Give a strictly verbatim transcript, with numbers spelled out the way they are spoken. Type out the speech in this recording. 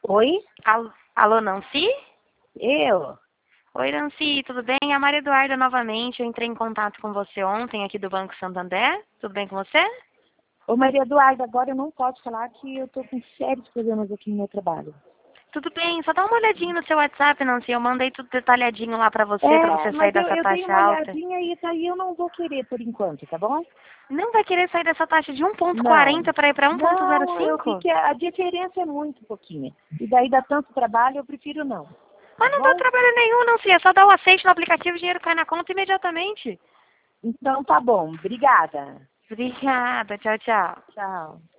Oi? Alô, alô, Nancy? Eu? Oi, Nancy, tudo bem? É a Maria Eduarda novamente. Eu entrei em contato com você ontem aqui do Banco Santander. Tudo bem com você? Ô Maria Eduarda, agora eu não posso falar que eu tô com sérios problemas aqui no meu trabalho. Tudo bem, só dá uma olhadinha no seu WhatsApp, Nancy. Eu mandei tudo detalhadinho lá pra você, pra É, você sair mas eu, dessa eu dei taxa uma alta. olhadinha e daí eu não vou querer por enquanto, tá bom? Não vai querer sair dessa taxa de um ponto Não. quarenta para ir para um ponto zero Não, eu vi cinco? que a diferença é muito pouquinha. E daí dá tanto trabalho, eu prefiro não. Tá Mas não dá bom? trabalho nenhum, Nancy. É só dar o aceite no aplicativo e o dinheiro cai na conta imediatamente. Então tá bom. Obrigada. Obrigada, tchau, tchau. Tchau.